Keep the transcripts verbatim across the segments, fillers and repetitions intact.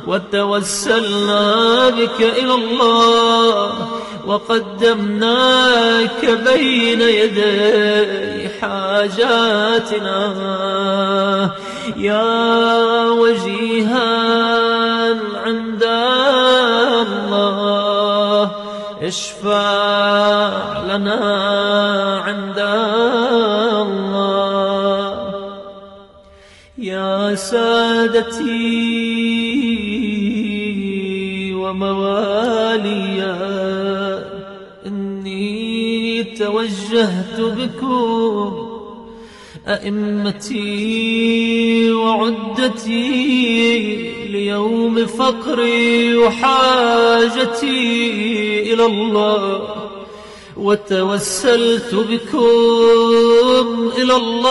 وتوسلنا بك إلى الله وقدمناك بين يدي حاجاتنا يا وجيها عند الله اشفع لنا عند الله يا سادتي ومواليا إني توجهت بكم أئمتي وعدتي ليوم فقري وحاجتي إلى الله وتوسلت بكم إلى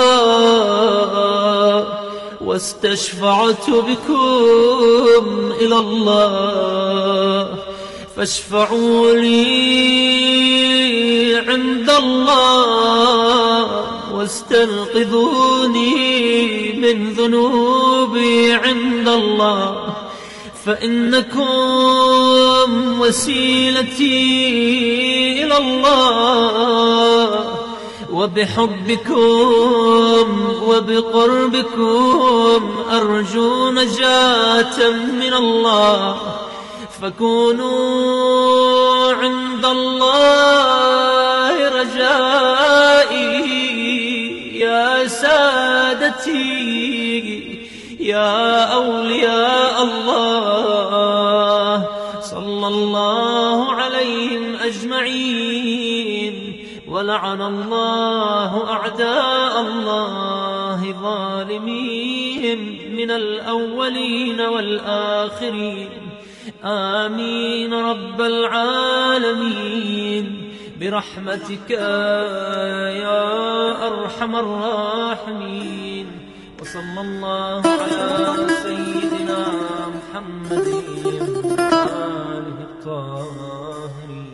الله واستشفعت بكم إلى الله فاشفعوا لي عند الله واستنقذوني من ذنوبي عند الله فإنكم وسيلتي إلى الله وبحبكم وبقربكم أرجو نجاة من الله فكونوا عند الله رجائي يا سادتي يا أولياء الله صلى الله عليهم أجمعين ولعن الله أعداء الله ظالمين من الأولين والآخرين آمين رب العالمين برحمتك يا أرحم الراحمين وصلى الله على سيدنا محمد وآله الطاهرين.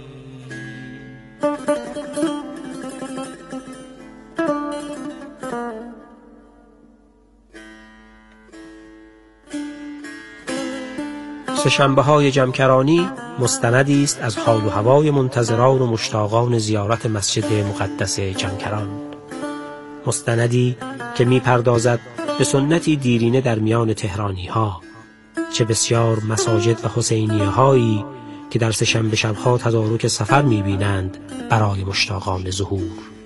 سه‌شنبه‌های جمکرانی مستندی است از حال و هوای منتظران و مشتاقان زیارت مسجد مقدس جمکران، مستندی که می‌پردازد به سنتی دیرینه در میان تهرانی‌ها، چه بسیار مساجد و حسینیه‌هایی که در سه‌شنبه شب‌ها تدارک سفر می‌بینند برای مشتاقان ظهور.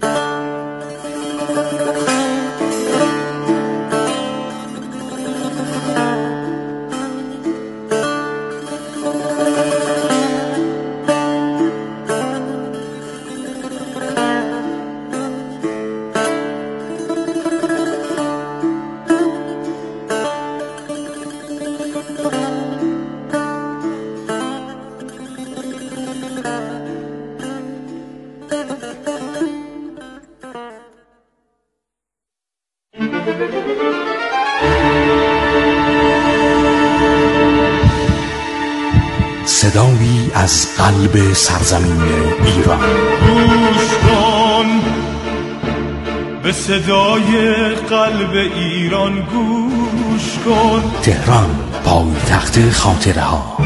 صدایی از قلب سرزمین ایران. گوش کن به صدای قلب ایران، گوش کن. تهران، پایتخت خاطره ها.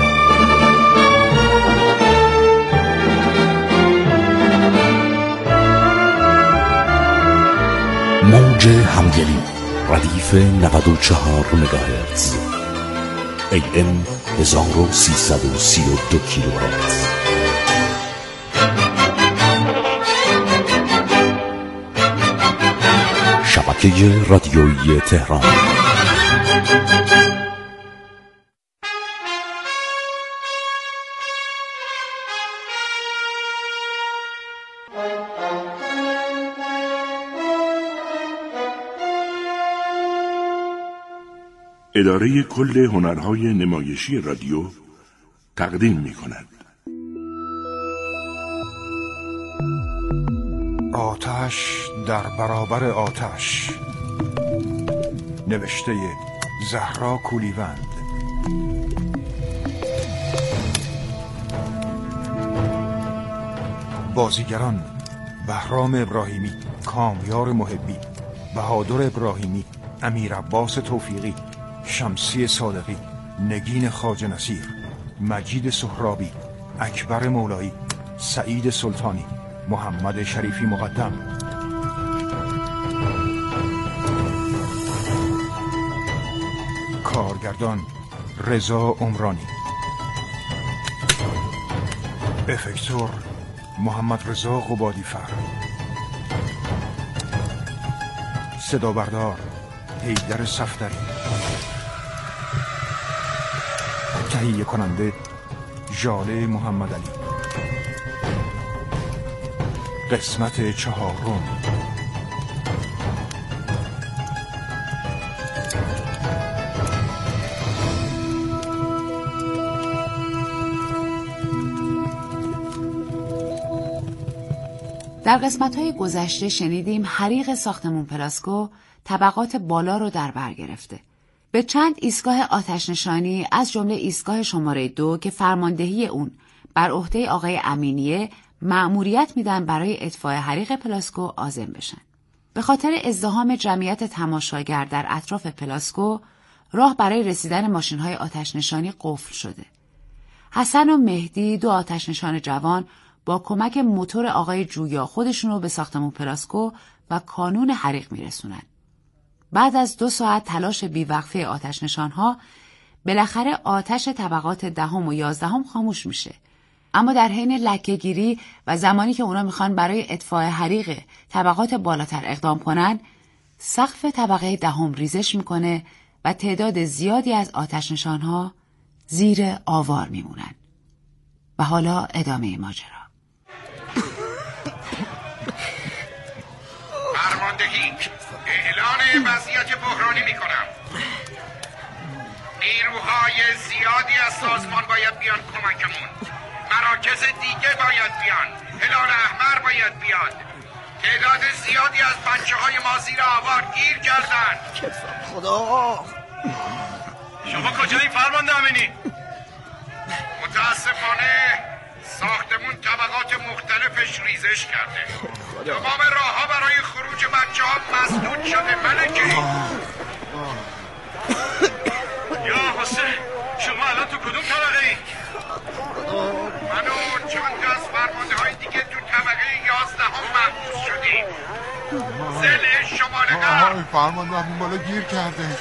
موج همدلی، ردیف نود و چهار مگاهرتز، ای ام هزار و سیصد و سی و دو کیلوهرتز. شبکه رادیویی تهران. اداره کل هنرهای نمایشی رادیو تقدیم می کند. آتش در برابر آتش، نوشته زهرا کولیوند. بازیگران: بهرام ابراهیمی، کامیار محبی، بهادر ابراهیمی، امیر عباس توفیقی، شمسی صادقی، نگین خواجه نصیر، مجید سهرابی، اکبر مولایی، سعید سلطانی، محمد شریفی مقدم. کارگردان رضا عمرانی. افکتور محمد رضا قبادی‌فر. صدا بردار حیدر صفدری. تهیه کننده ژاله محمد علی. قسمت چهارم. در قسمت‌های گذشته شنیدیم حریق ساختمون پلاسکو طبقات بالا رو در بر گرفته. به چند ایستگاه آتش‌نشانی از جمله ایستگاه شماره دو که فرماندهی اون بر عهده آقای امینیه مأموریت میدن برای اطفاء حریق پلاسکو عازم بشن. به خاطر ازدحام جمعیت تماشاگر در اطراف پلاسکو راه برای رسیدن ماشین‌های آتش‌نشانی قفل شده. حسن و مهدی، دو آتش‌نشان جوان، با کمک موتور آقای جویا خودشون رو به ساختمون پلاسکو و کانون حریق میرسونن. بعد از دو ساعت تلاش بیوقفه آتش نشانها بالاخره آتش طبقات دهم و یازدهم خاموش میشه. اما در حین لکه‌گیری و زمانی که اونا میخوان برای اطفاء حریق طبقات بالاتر اقدام کنن، سقف طبقه دهم ریزش میکنه و تعداد زیادی از آتش نشانها زیر آوار میمونن. و حالا ادامه ماجرا. فرماندهی اعلان وضعیت بحرانی میکنم. نیروهای زیادی از سازمان باید بیان کمکمون. مراکز دیگه باید بیان. هلال احمر باید بیاد. تعداد زیادی از بچه های ما زیر آوار گیر کردن. خدا. شما کجایی فرمانده امینی؟ متاسفانه ساختمون طبقات مختلفش ریزش کرده. تمام راه ها برای خروج بچه ها مسدود شده. ملکه یا حسین، شما الان تو کدوم طبقه ای؟ من و چند از فرمانده های دیگه تو طبقه یازدهم محبوس شدیم. زل شمال غرب. فرمانده همون بالا گیر کرده.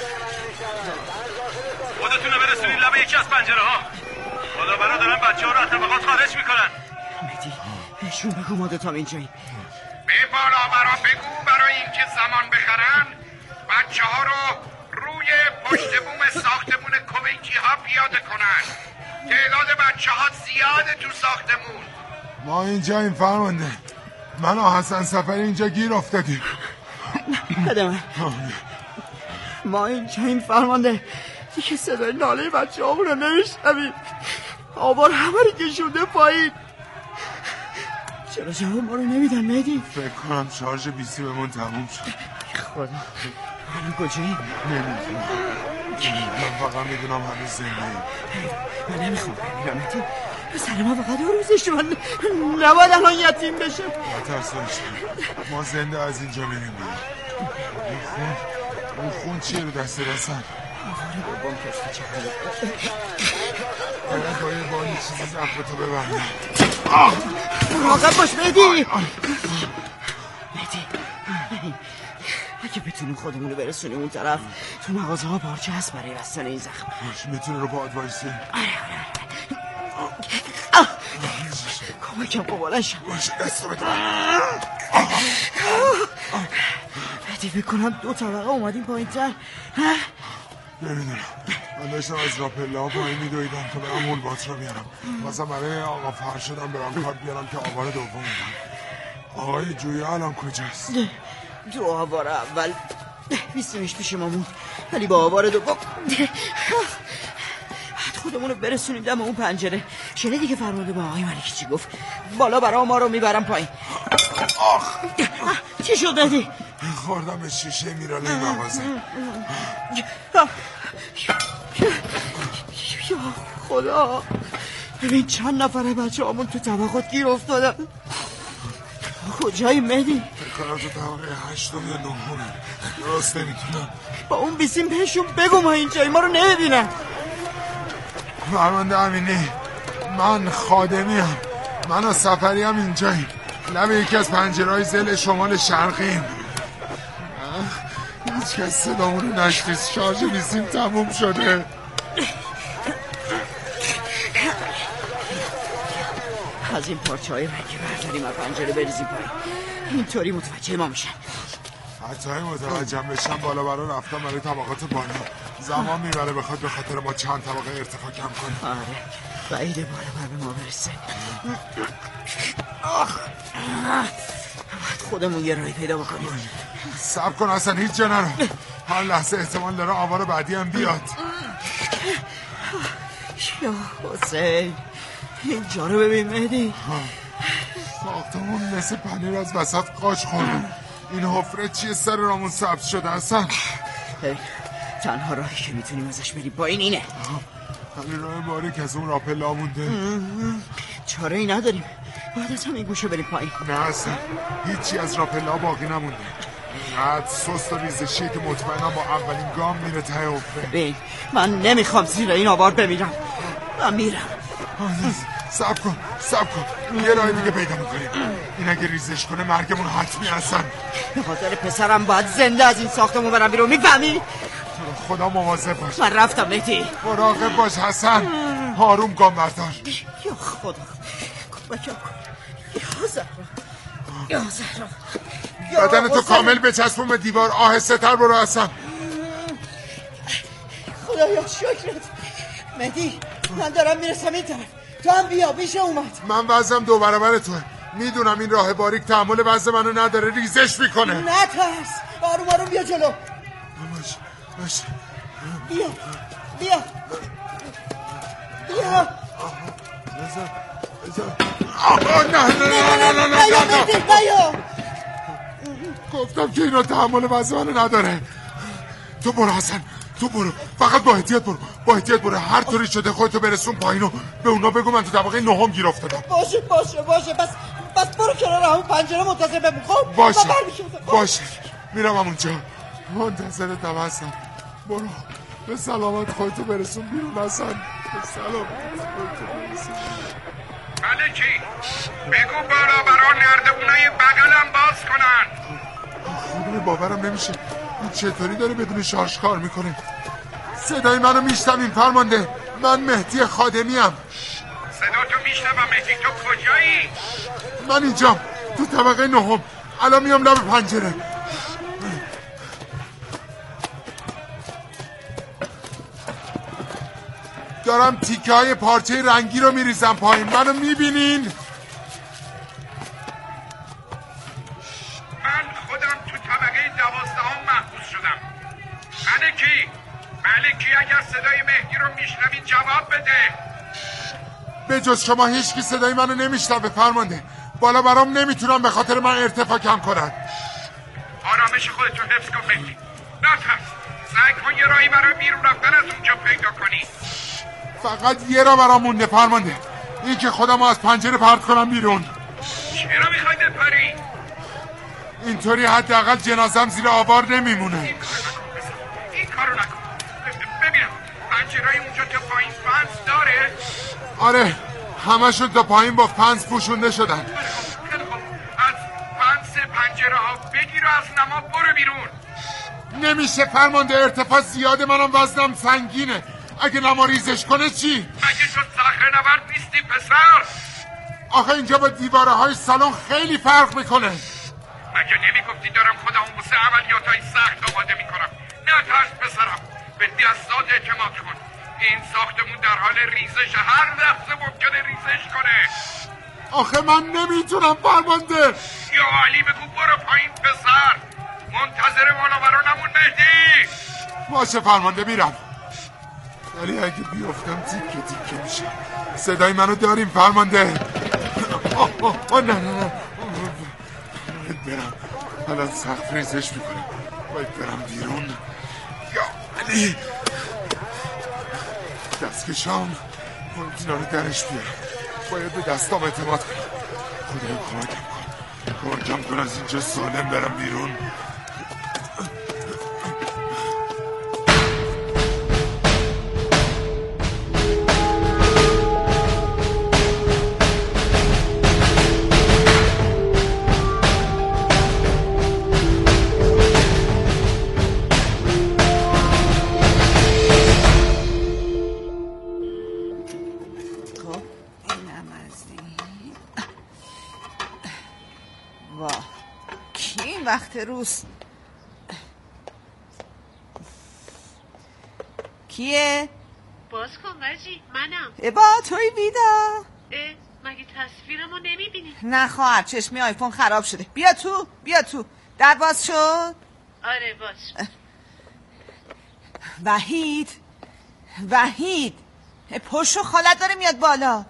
خودتون رو برسونید لب یکی از پنجره ها. خدا برا دارن بچه ها رو از طبقات خارج میکنن. مهدی بهشون بگو ما دوتام اینجایی. به بالا برا بگو برای اینکه زمان بخرن بچه ها رو روی پشت بوم ساختمون کویتی ها پیاده کنن. تعداد بچه ها زیاده تو ساختمون. ما اینجاییم فرمانده. من و حسن سفری اینجا گیر افتادیم. بده من. ما اینجاییم فرمانده. دیگه صدای ناله بچه ها رو نمیشنویم. آوار همه رو کشونده پایین. چرا جواب ما رو نمیدن مهدی؟ فکر کنم شارژ بیسی بهمون تموم شد. خدا الان کجایی؟ نمیدونم. من فقط میدونم هنوز زنده ایم. من نمیخوام بمیرم مهدی. پسر ما فقط دو روزش من نباید الان یتیم بشه. نترس داشتم. ما زنده از اینجا میریم بیرون. اون خون اون خون چیه رو دست رسن؟ آواره بابام کشتی چه حاله. باید باید با این چیزی زخمتو ببندم. مراقب باش مهدی. مهدی اگه بتونیم خودمون رو برسونیم اون طرف، تو مغازه ها پارچه هست برای بستن این زخم. باش میتونه رو پاهات وایسی. آره آره کمکم کن بلند شم. باش دستو بده. مهدی فکر کنم دو طبقه اومدیم پایین تر. نمیدونم. من داشتم از راپله ها پایین میدویدم که برم مول بات رو بیارم. مثلا برای آقا فرشدم برم کارت بیارم که آوار دوم اومد. آقای جویا الان کجاست؟ دو آوار اول بیستیمش پیش ما موند، ولی با آوار دوم خودمون رو برسونیم دم اون پنجره. شنیدی که فرمانده با آقای ملکی چی گفت؟ بالا برای ما رو میبرم پایین. آخ چی شد دادی؟ خوردم به شیشه میراله مغازه. یا خدا ببین چند نفره بچه همون تو طبقات گیر افتادن. کجایی مهدی؟ فکر کنم تو طبقه هشتم یا نهم. درست نمیتونم. با اون بیسیم بهشون بگو ما اینجایی ما رو نمیبینن. فرمانده امینی، من خادمیم. من و سفری هم اینجاییم، لب یکی از پنجرهای زل شمال شرقیم. هیچ کس صدامون رو نشنید. شارژ بیسیم تموم شده. از این پارچه های رنگی برداریم و پنجره بریزیم پایین، اینطوری متوجه ما میشن. حتی متوجه بشن بالا برا رفتن برای طبقات بالا. زمان میبره بخواد به خاطر ما چند طبقه ارتفاع کم کنه. آره بعیده بالا بر به ما برسه. خودمون یه راهی پیدا بکنیم. صبر کن اصلا هیچ جا نرو. هر لحظه احتمال داره آوار بعدی هم بیاد. یا حسین اینجا رو ببین مهدی. ساختمون مثل پنیر از وسط قاچ خورده. این حفره چیه سر رامون سبز شده اصلا؟ تنها راهی که میتونیم ازش بریم با این اینه. همین راه باریک از اون راپلا مونده. چاره ای نداریم، باید از همین گوشه بریم پایین. نه اصلا هیچی از راپلا باقی نمونده. اینقدر سست و ریزشیه که مطمئنم با اولین گام میره ته حفره. ببین من نمیخوام زیر این آوار بمیرم. من میرم. صبر کن صبر کن، یه راه دیگه پیدا میکنیم. این اگه ریزش کنه مرگمون حتمی هستن. به خاطر پسرم باید زنده از این ساختمون برم بیرون، میفهمی؟ خدا مواظب باش. من رفتم مهدی. مراقب باش حسن. آروم گام بردار. یا خدا کمکم کن. یا زهرا یا زهرا بدن تو کامل بچسبون به دیوار. آهسته تر برو حسن. خدایا شکرت مهدی. من دارم میرسم این طرف، تو هم بیا. میشه اومد. من وزنم دو برابر توه. میدونم این راه باریک تحمل وزن منو نداره، ریزش میکنه. نه ترس، آروم آروم بیا جلو. باش باش بیا بیا بیا. بذار بذار. آه نه نه نه نه نه بیا مهدی بیا. گفتم که اینا تحمل وزن منو نداره. تو برو حسن، تو برو، فقط با احتیاط برو، با احتیاط برو. هر طوری شده خودتو برسون پایینو به اونا بگو من تو طبقه نهم گیر افتادم. باشه باشه باشه بس بس برو کنار همون پنجره منتظر بمون. خب باشه باشه میرم همونجا منتظرتم حسن. برو به سلامت خودتو برسون بیرون حسن. به سلامت خودتو برسون. ملکی بگو بالا برا نردبونای بغلم باز کنن. خودم باورم نمیشه این چطوری داره بدون شارژ کار میکنه. صدای منو میشنوین فرمانده؟ من مهدی خادمیم. صدا تو میشنوم مهدی. تو کجایی؟ من اینجام تو طبقه نهم. الان میام لب پنجره. دارم تیکه های پارچه رنگی رو میریزم پایین. منو میبینین؟ من خودم تو طبقه دوازدهم محبوس شدم. ملکی ملکی اگر صدای مهدی رو میشنوی جواب بده. به جز شما هیچکی صدای منو نمیشنوه فرمانده. بالا برام نمیتونم به خاطر من ارتفاع کم کنن. آرامش خودتو حفظ کن مهدی. نترس، سعی کن یه راهی برای بیرون رفتن از اونجا پیدا کنی. فقط یه راه برام مونده فرمانده، این که خودمو از پنجره پرت کنم بیرون. چرا میخوای بپری؟ اینطوری حداقل جنازم زیر آوار نمیمونه. این کارو نکن. ببینم پنجرهای اونجا تا پایین فنس داره؟ آره همشون تا پایین با فنس پوشونده شدن. خیلی خوب، از فنس پنجره ها بگیر و از نما برو بیرون. نمیشه فرمانده، ارتفاع زیاده، منم وزنم سنگینه. اگه نما ریزش کنه چی؟ مگه تو صخره نورد نیستی پسر؟ آخه اینجا با دیواره های سالن خیلی فرق میکنه. مگه نمیگفتی دارم خودم واسه عملیات های سخت آماده میکنم؟ نه ترس پسرم، به دستات اعتماد کن. این ساختمون در حال ریزش، هر لحظه ممکنه ریزش کنه. آخه من نمیتونم فرمانده. یا علی بگو برو پایین پسر. منتظر بالا برا نمون مهدی. باشه فرمانده میرم، ولی اگه بیافتم تیکه تیکه میشه. صدای منو داریم فرمانده؟ آه آه آه نه نه نه باید برم، الان سخت ریزش میکنم. باید برم بیرون. یا علی دستکشام باید اینا رو درش بیارم. باید به دستام اعتماد کنم. خدایا کمکم کن، کمکم کن از اینجا سالم برم بیرون. وقت روز. کیه؟ باز کن وجی، منم. ابا توی بیدا؟ اه مگه تصویرمو نمیبینی؟ نه خواهر، چشمی آیفون خراب شده. بیا تو بیا تو. در باز شد؟ آره باز. وحید وحید پشت خالت داره میاد بالا.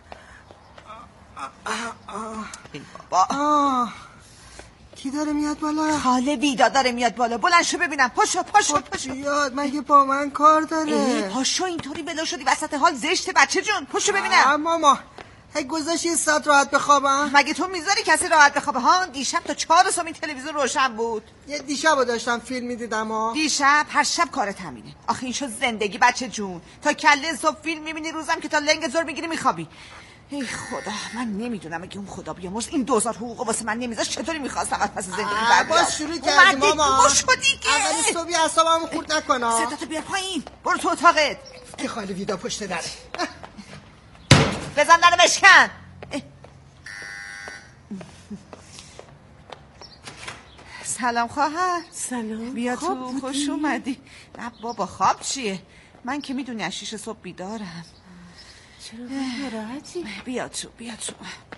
بابا کی داره میاد بالا؟ خاله ویدا داره میاد بالا. بلند شو ببینم. پاشو پاشو پاشو. بیاد مگه با من کار داره؟ پاشو اینطوری بلا شدی وسط حال زشته بچه جون. پاشو ببینم. ماما هی گذاشت یه ساعت راحت بخوابم. مگه تو میذاری کسی راحت بخوابه ها؟ دیشب تا چهار صبح این تلویزیون روشن بود. یه دیشبو داشتم فیلم میدیدم ها. دیشب هر شب کارت همینه. آخه این شد زندگی بچه جون. تا کله صبح فیلم میبینی، روزم که تا لنگ زور میگیری میخوابی. ای خدا من نمیدونم اگه اون خدا بیامرز این دوزار حقوق واسه من نمیذاشت چطوری میخواستم از پس زندگی بر بیام. باز شروع کردی ماما. گوش کن دیگه. اولی صبحی اعصابمو خورد نکن. صداتو بیار پایین. برو تو اتاقت. که خاله ویدا پشت دره. بزن درو بشکن. سلام خواهر. سلام. بیا تو. خوش اومدی. نه بابا خواب چیه؟ من که میدونی از شیش صبح بیدارم. چرا ناراحتی؟ بیا تو بیا تو.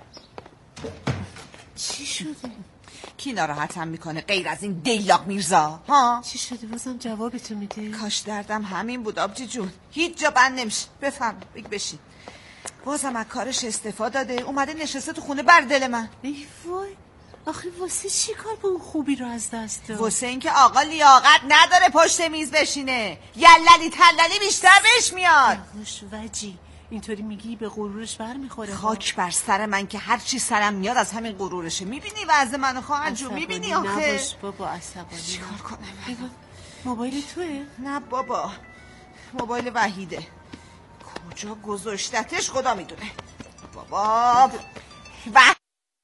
چی شده؟ کی ناراحتم میکنه غیر از این دیلاق میرزا؟ ها؟ چی شده؟ بازم جوابتو میده؟ کاش دردم همین بود آبجی جون. هیچ جا بند نمیشه. بفهم بگ بشین. بازم از کارش استفاده داده اومده نشسته تو خونه بر دل من. ای وای آخه واسه چی کار به اون خوبی رو از دست داد؟ واسه اینکه آقا لیاقت نداره پشت میز بشینه. یللی تللی بیشتر بهش میاد. خوش وجی اینطوری میگی به غرورش بر میخوره. خاک بر سر من که هر چی سرم میاد از همین غرورشه. میبینی وضع منو خواهر جون؟ میبینی آخه نباش بابا عصبانی. چیکار کنم؟ موبایل توئه؟ نه بابا موبایل وحیده. کجا گذاشتتش خدا میدونه. بابا وح...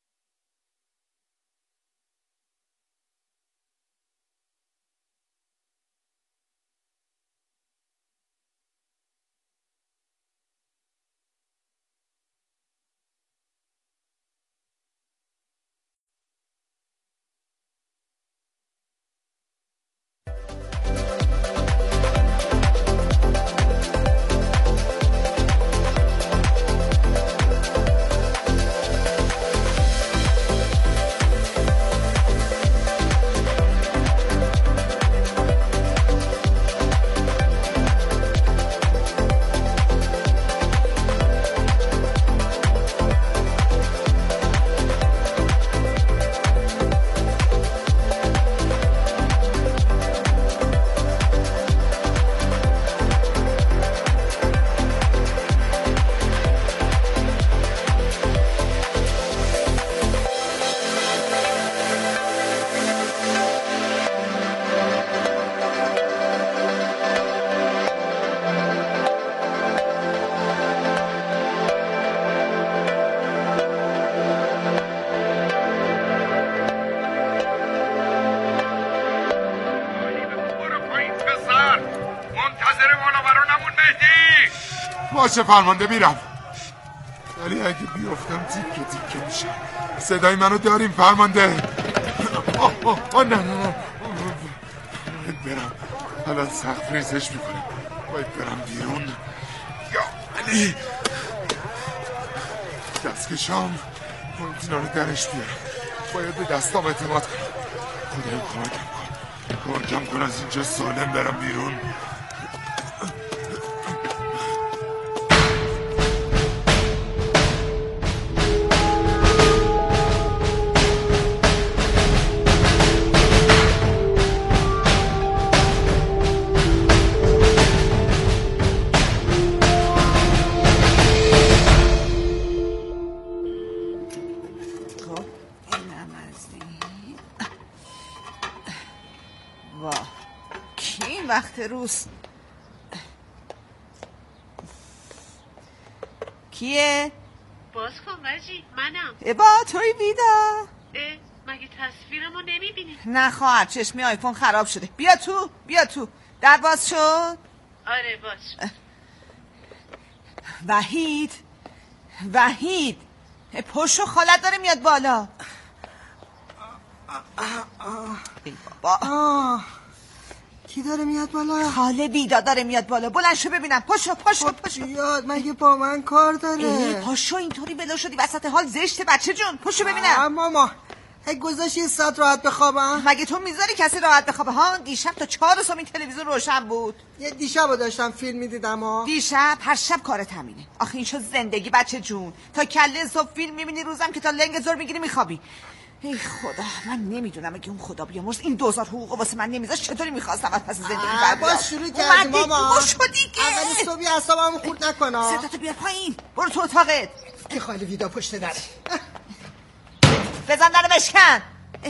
باشه فرمانده میرم، ولی اگه بیافتم تیکه تیکه میشم. صدای منو داریم فرمانده؟ آه آه آه نه نه نه باید برم، الان سقف ریزش میکنه. باید برم بیرون. یا علی دستکشام باید اینا رو درش بیارم. باید به دستام اعتماد کنم. خدایا کمکم کن، کمکم کن از اینجا سالم برم بیرون. وقت روز کیه؟ باز کن وجی منم. ابا توی بیدا؟ اه مگه تصویرمو نمیبینی؟ نه خواهر چشمی آیفون خراب شده. بیا تو بیا تو. در باز شد؟ آره باز. وحید وحید پشت خالت داره میاد بالا. ای بابا آه. کی داره میاد بالا؟ خاله ویدا داره میاد بالا. بلند شو ببینم. پاشو پاشو پاشو. بیاد مگه با من کار داره؟ پاشو اینطوری بلا شدی وسط حال زشته بچه جون. پاشو ببینم. ماما اگه گذاشت یه ساعت راحت بخوابم؟ مگه تو میذاری کسی راحت بخوابه ها؟ دیشب تا چهار صبح این تلویزیون روشن بود. یه دیشبو داشتم فیلم میدیدم ها. دیشب هر شب کار تمینه. آخه این شد زندگی بچه جون. تا کله صبح فیلم میبینی روزم که تا لنگ زور میگیری میخوابی. ای خدا من نمیدونم اگه اون خدا بیامرز این دوزار حقوقو واسه من نمیذاش چطوری میخواستم از پس زندگی بر بیام. باز شروع کردی ماما. اومدی شدی که اول صبحی اعصابمو خورد نکن. صداتو بیار پایین. برو تو اتاقت. که خاله ویدا پشت دره. بزن در بشکن.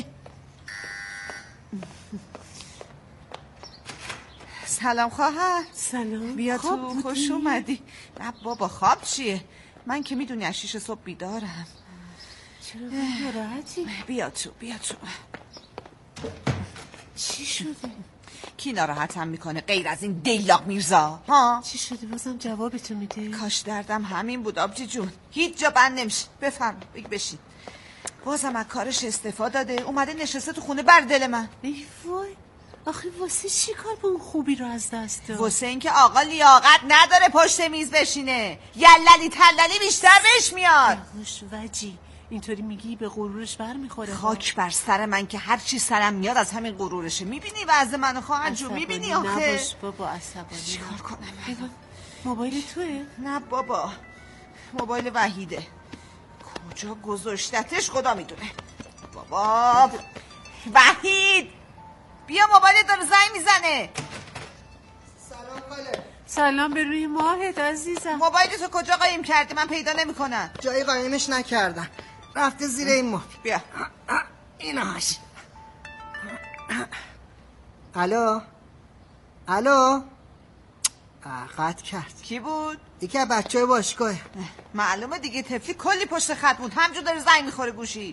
سلام خواهر. سلام. بیا تو خوش اومدی. نه بابا خواب چیه؟ من که میدونی از شیش صبح بیدارم. چرا ناراحتی؟ بیا تو بیا تو. چی شده؟ کی ناراحتم میکنه غیر از این دیلاق میرزا؟ ها؟ چی شده بازم جوابتو میده؟ کاش دردم همین بود آبجی جون. هیچ جا بند نمیشه. بفرم بگی بشین. بازم از کارش استفاده داده اومده نشسته تو خونه بر دل من. ای وای آخه واسه چی کار به اون خوبی رو از دست داد؟ واسه اینکه آقا لیاقت نداره پشت میز بشینه. یللی تللی بیشتر بهش میاد. خوش وجی اینطوری میگی به غرورش بر میخوره. خاک بر سر من که هر چی سرم میاد از همین غرورشه. میبینی وضع منو خواهر جو؟ میبینی آخه نباش بابا عصبانی. چیکار کنم؟ موبایل توئه؟ نه بابا موبایل وحیده. کجا گذاشتتش خدا میدونه. بابا وحید بیا موبایل داره زنگ میزنه. سلام خاله. سلام به روی ماهت عزیزم. موبایل تو کجا قایم کردی؟ من پیدا نمیکنم. جایی قایمش نکردم رفته زیر این مبل. بیا ایناش. الو الو قطع کرد. کی بود؟ یکی از بچه های باشگاه. معلومه دیگه طفلی کلی پشت خط بود همجور داره زنگ میخوره گوشید.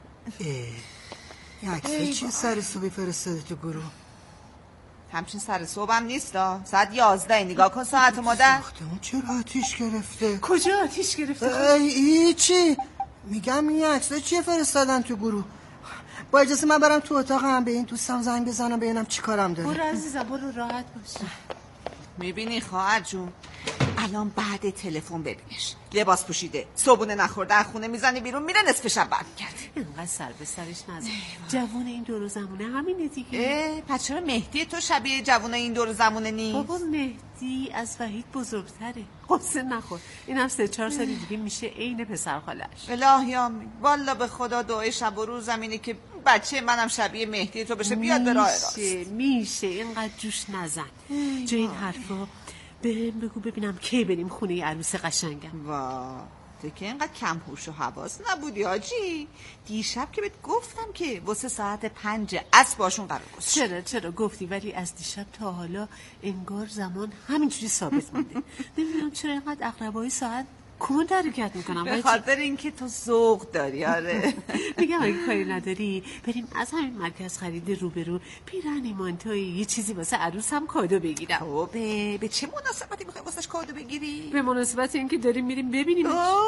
یه عکسه چی سر صبحی فرستاده تو گروه؟ همچین سر صبحم نیستا. ساعت یازده. نگاه کن ساعت مادر. اون چرا آتیش گرفته؟ کجا آتیش گرفته؟ ای چی؟ میگم این عکسه چیه فرستادن تو گروه؟ با اجازه من برم تو اتاقم به این دوستم زنگ بزنم ببینم چی کارم داره. برو عزیزم برو راحت باش. میبینی خواهر جون الان بعد تلفن ببینش لباس پوشیده صبونه نخورده از خونه میزنی بیرون میره نصف شب برمیگرده. اینقدر سر به سرش نزن. جوون این دور زمونه همینه دیگه. پس چرا مهدی تو شبیه جوون این دور زمونه نیست؟ بابا مهدی از وحید بزرگتره. قصه نخور اینم سه چهار سالی دیگه میشه عین پسر خالش. الهی آمین. والا به خدا دعای شب و روزم اینه که بچه منم شبیه مهدی تو بشه بیاد به راه راست. میشه میشه اینقدر جوش نزن. جای این حرفا بهم بگو ببینم کی بریم خونه عروس قشنگم. وا تو که اینقدر کم هوش و حواس نبودی آجی. دیشب که بهت گفتم که واسه ساعت پنج عصر باشون قرار گذاشتم. چرا چرا گفتی ولی از دیشب تا حالا انگار زمان همینجوری ثابت مونده. نمیدونم چرا اینقدر اقربای ساعت کند حرکت میکنم. به خاطر اینکه تو ذوق داری. آره میگم اگه کاری نداری بریم از همین مرکز خرید روبرو پیرهن مانتوی یه چیزی واسه عروسم کادو بگیرم. او به به چه مناسبتی میخوای واسش کادو بگیری؟ به مناسبت اینکه داریم میریم ببینیم.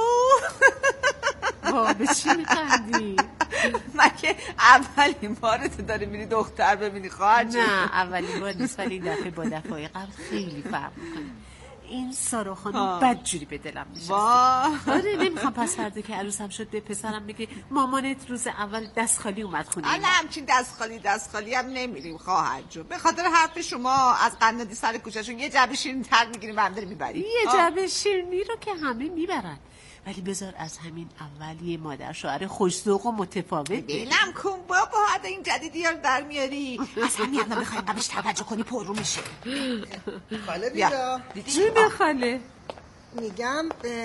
وا به چی میخندی؟ مگه اولین بارت داری میری دختر ببینی خواهر جون؟ نه اولین بار نیست ولی دفعه با دفعه قبل خیلی فرق میکنه. این سارا خانم بدجوری به دلم نشسته. آره نمیخوام پس فردا که عروسم شد به پسرم بگه مامانت روز اول دست خالی اومد خونه. حالا همچین دست خالی دست خالی هم نمیریم خواهر جون. به خاطر حرف شما از قنادی سر کوچه‌شون یه جعبه شیرینی تر میگیریم و هم داریم میبریم. یه جعبه شیرینی رو که همه میبرن ولی بذار از همین اول یه مادر شوهر خوش‌ذوق و متفاوت بلم کن بابا. حالا این جدیدی ها رو در میاری اصلا میادم بخوایم قبلش توجه کنی پر رو میشه. خاله بیا جون خاله. میگم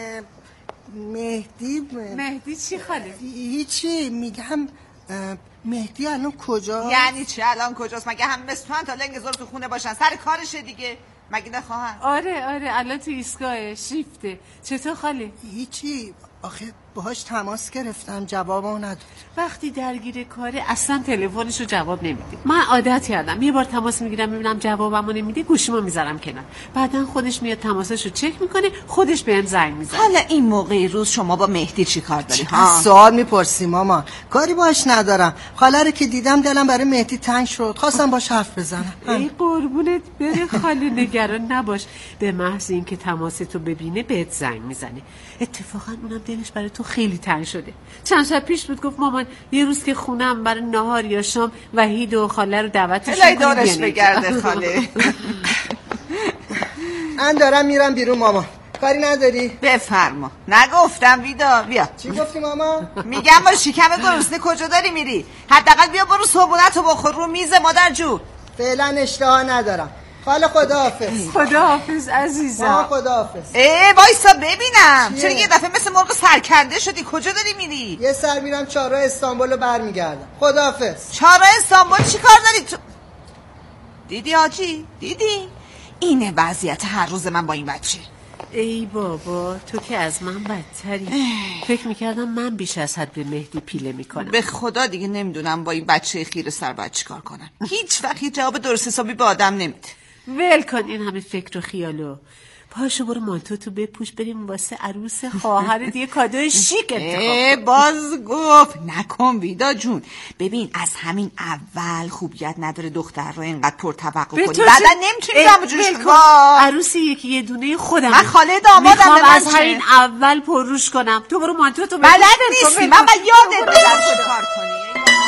مهدی مهدی چی خاله؟ هیچی میگم مهدی الان کجا؟ یعنی چی الان کجاست؟ مگه هم مثل تو هم تا لنگ زور تو خونه باشن سر کارشه دیگه مگه نخواهن؟ آره آره الان تو ایستگاه شیفته. چطور خاله؟ هیچی آخه باهاش تماس گرفتم جوابو نداد. وقتی درگیر کاره اصلا تلفنشو جواب نمیده. من عادت کردم یه بار تماس میگیرم میبینم جوابمو نمیده گوشیمو میذارم کنار. بعدن خودش میاد تماساشو چک میکنه خودش بهم زنگ میزنه. حالا این موقع روز شما با مهدی چی کار داری ها؟ سوال میپرسی مامان. کاری باش ندارم. خاله رو که دیدم دلم برای مهدی تنگ شد. خواستم باش حرف بزنم. ای قربونت بره خاله نگران نباش. به محض اینکه تماستو ببینه بهت زنگ میزنه. اتفاقا اونم دلش برای تو خیلی تنگ شده. چند شب پیش بود گفت مامان یه روز که خونم برای نهار یا شام وحید و خاله رو دعوتش کنید دارش بگرده خاله. من دارم میرم بیرون مامان. کاری نداری؟ بفرما. نگفتم ویدا بیا. چی گفتی مامان؟ میگم برو شکم گرسنه کجا داری میری؟ حداقل بیا برو صبحونه‌تو بخور رو میز مادر جون. فعلا اشتها ندارم. حالا خداحافظ. خداحافظ عزیزم. آه خداحافظ. ای وایسا ببینم. چرا یه دفعه مثل مرغ سرکنده شدی؟ کجا داری میری؟ یه سر میرم چهارراه استانبول رو برمیگردم. خداحافظ. چهارراه استانبول چی کار داری تو؟ دیدی حاجی؟ دیدی؟ اینه وضعیت هر روز من با این بچه. ای بابا تو که از من بدتری. فکر میکردم من بیش از حد به مهدی پیله میکنم. به خدا دیگه نمیدونم با این بچه خیره سر باید چی کار کنن. هیچ وقت یه جواب درست حسابی به آدم نمیده. ول کن این همه فکر و خیالو. پاشو برو مانتو تو بپوش بریم واسه عروس خواهرت یه کادوی شیک انتخاب کن. باز گفت نکن ویدا جون. ببین از همین اول خوبیت نداره دختر رو اینقدر پرتوقع کنی. بعدا نمیتونی همونجوری عروسی یکی یه دونه خودم. من خاله دامادم من از همین اول پرروش کنم. تو برو مانتو تو بپوش. بلد نیستی من باید یادت بدم چه کار کنی.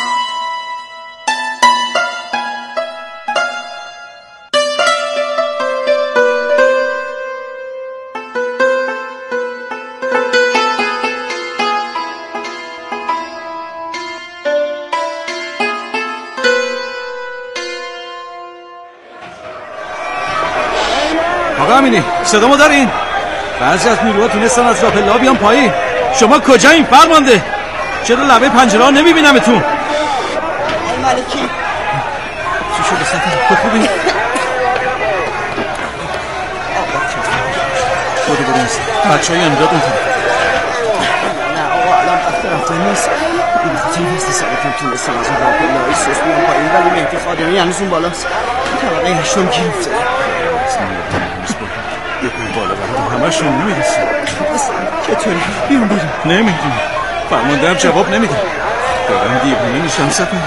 آقا امینی صدامو دارین؟ بعضی از نیروها تونستن از راه پله بیان پایین. شما کجایین فرمانده؟ چرا لبه پنجره ها نمیبینمتون؟ آی ملکی چی شده سفر؟ تو خوبی؟ بودی بودی نیست بچه های امداد اون طرف. نه آقا الان وقت رفتن نیست. این خاطر هستی سرتون تونستم از اون راه پله های سوس بیان پایین ولی مهدی خادمی هنوز اون بالاست. طبقه هشتم گرفته. یکون بالا برای همه شون نمیرسیم. چطوری؟ بیرون بیرون نمیدونم فرمانده هم جواب نمیده. دارم دیوانه میشم سفر.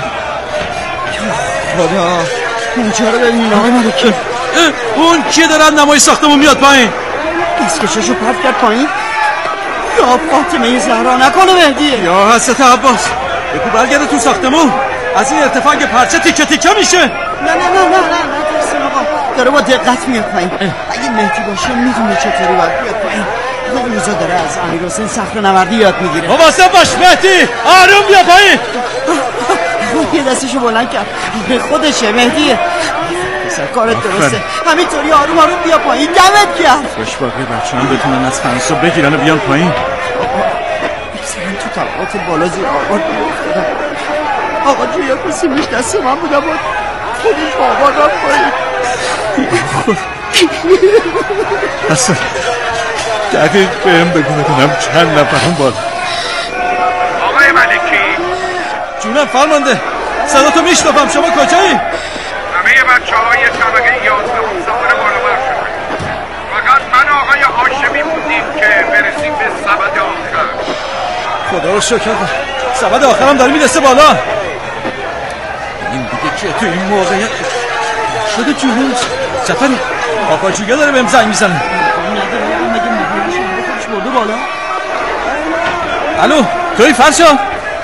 خدا اونجا رو ببینین آقای ملکی. اون کی دارن نمای ساختمون میاد پایین؟ دستکششو پرد کرد پایین. یا فاطمه زهرا نکنه مهدیه. یا حضرت عباس یکو برگرده تو ساختمون. از این ارتفاع که پرچه تیکه تیکه میشه. نه نه نه نه نه نترسیم آقا. داره با دقت میاد پایین. اگه مهدی باشه میدونه چطوری باید بیاد پایین. این روزا داره از امیر حسین صخره نوردی یاد میگیره. مواظب باش مهدی. آروم بیا پایین. یه دستشو بلند کرد. به خودشه مهدیه. پسر کارت درسته. همینطوری آروم آروم بیا پایین. دمت گرم. خوش باقی بچه هم بتونن از فنسو بگیرن و بیان پایین. اکثرا تو طبقات بالا زیر آباد بیافتادم. آقا جویا کسیمش دست من بودم و خودش آباد رفت پایین. اصلا دقیق بهم بگو بدونم چند نفرم بالا. آقای ملکی جونم فرمانده صدا تو میشنفم. شما کجایی؟ همه بچه های طبقه یازدهم سوار بالا بر شدن. فقط من آقای هاشمی بودیم که برسیم به سبد آخر. خدا رو شکر سبد آخرم داره میرسه بالا. این دیگه که تو این موقعیت شده جونوز سفری آقا جوگه داره بهم زنگ میزنه. برده بالا. الو توی فرشا؟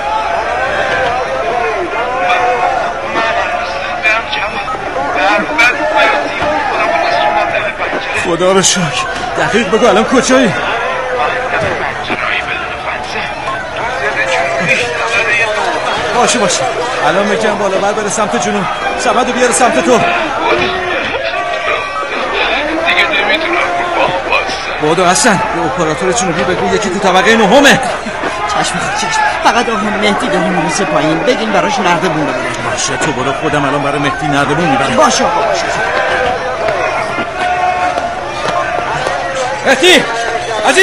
خدا رو شکر. دقیق بگو الان کجایی؟ باشه باشه الان میگم بالا بر بره سمت جنوب. سبد رو بیاره سمت تو. دیگه نمیتونم بودو حسن به اپراتور جنوبی بگو یکی تو طبقه نهمه. چشم خود چشم. فقط آقا مهدی داره میرسه پایین. بگین براش نردبون ببرم. باشه تو برو خودم الان برای مهدی نردبون میبرم. باشه آقا باشه. مهدی